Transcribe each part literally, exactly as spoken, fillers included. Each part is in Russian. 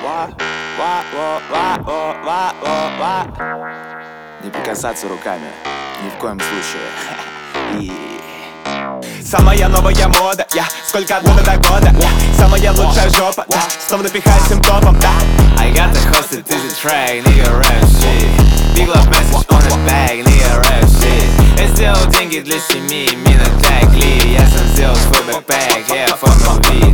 Не прикасаться руками, ни в коем случае. И... Самая новая мода, я yeah. Сколько от года до года, yeah. Самая лучшая жопа, да. Снова напихай симптомом, да. I got the hustle, this is track, nigga, rap shit. Big love message on the bag, nigga, rap shit. Я сделал деньги для семьи, именно так ли. Я сам сделал свой бэкпэк, я оформил вид.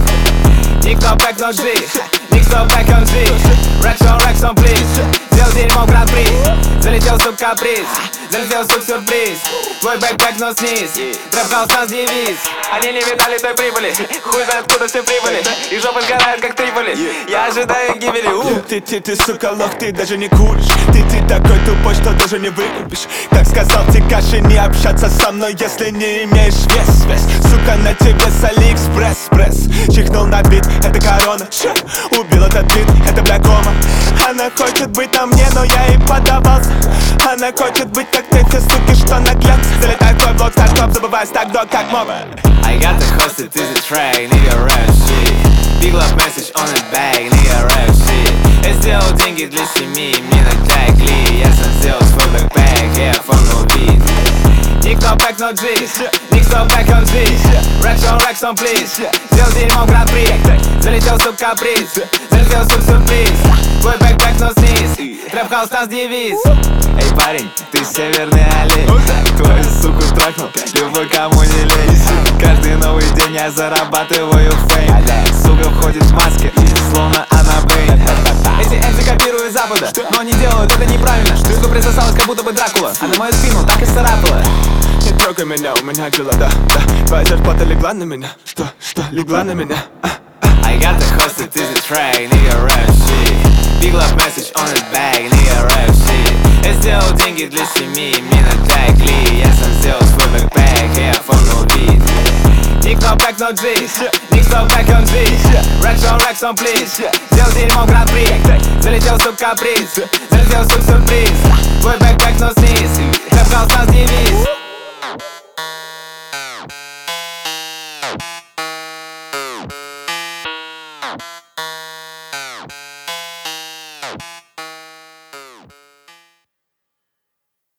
Никто бэк, но G, никто бэк, он G. Рекс он, рекс он, please. Сделал дерьмо в гран-при. Залетел, сук, каприз. Залетел, сук, сюрприз. Твой бэкпэк, но сниз. Рэп-хаус, нас девиз. Они не видали той прибыли. Хуй знает, откуда все прибыли. И жопа сгорает, как Триполи. Я ожидаю гибели. У. Ты, ты, ты, сука, лох, ты даже не куришь. Ты, ты такой тупой, что даже не вырубишь. Как сказал Текаши, не общаться со мной, если не имеешь вес, вес. Сука, на тебе с Алиэкспресс, пресс. Чихнул на бит, это корона. Ша. Убил этот бит, это блякома. Она хочет быть на мне, но я ей подавался. Она хочет быть как ты, те суки, что наглядцы. Залетай в твой блог, стартап, забывай так док, как мог. I got the hustle, this is track, nigga, rap shit. Big love message on the bag, nigga, rap shit. Я сделал деньги для семьи, именно так ли. Я сам сделал свой бэкпэк, я оформил вид. Никто бэк, но G, никто бэк, он G. Рекс он, рекс он, please. Сделал дерьмо в гран-при. Залетел, сук, каприз. Залетел, сук, сюрприз. Твой бэкпэк, но сниз. Рэп-хаус, нас девиз. Эй, парень, ты северный олень. Твою суку трахнул, любой, кому не лезь. Каждый новый день я зарабатываю фейм. Сука входит в маске, словно Аннабель. Эти эмси копируют с Запада, но они делают это неправильно. Что присосалась, как будто бы Дракула, а на мою спину так и царапала. Не трогай меня, у меня дела, да, да. Твоя зарплата легла на меня. Что, что, легла на меня? I got the hustle, this is track, nigga, rap shit. Big love message on the bag, nigga, rap shit. Я сделал деньги для семьи, именно так ли. Я сам сделал свой бэкпэк, я оформил вид. Никто бэк, но G, никто бэк, он G. Рекс он, рекс он, please. Сделал дерьмо в гран-при. Залетел, сук, каприз. Залетел, сук, сюрприз. Твой бэкпэк, но сниз. Рэп-хаус, нас девиз.